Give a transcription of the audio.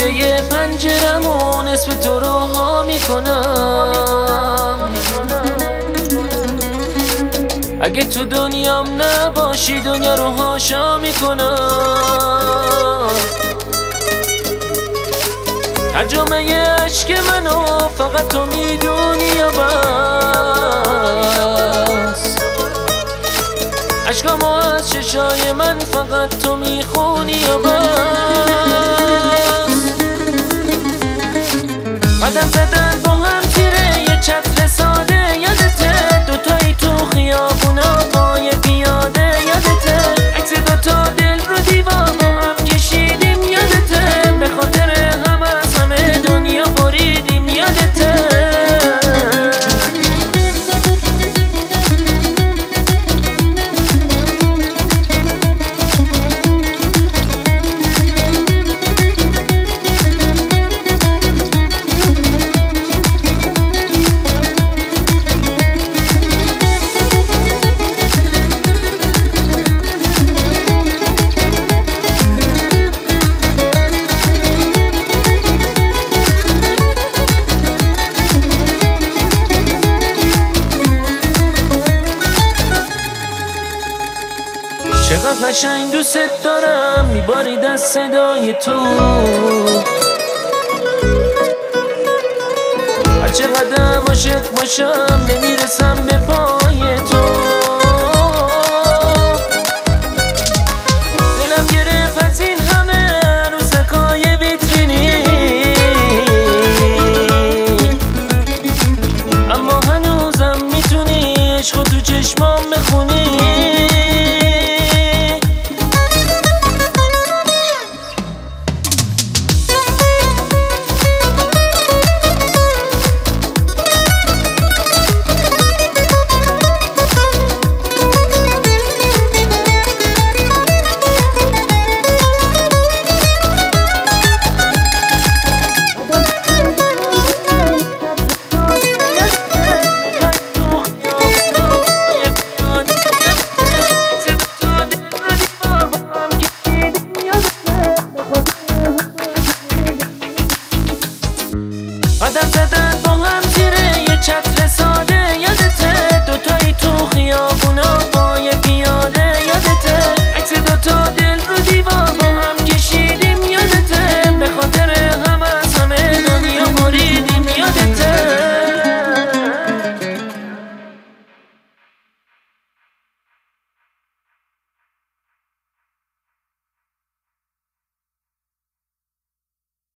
جلوی پنجرمون اسم تو رو ها میکنم. اگه تو دنیام نباشی دنیا رو هاشا میکنم. ترجمه عشق منو فقط تو میدونی یا بس؟ عشقامو از چشای من فقط تو میخونی یا بس؟ قدم زدن با هم تیره یه چتر ساده یادته؟ دوتایی تو خیابونا پای پیاده یادته؟ عکس دوتا دل رو دیوار با هم کشیدیم یادته؟ به خاطر هم از همه دنیا بریدیم یادته؟ چقدر قشنگ دوست دارم میبارید از صدای تو. هر چقدر عاشق باشم نمیرسم به پای تو.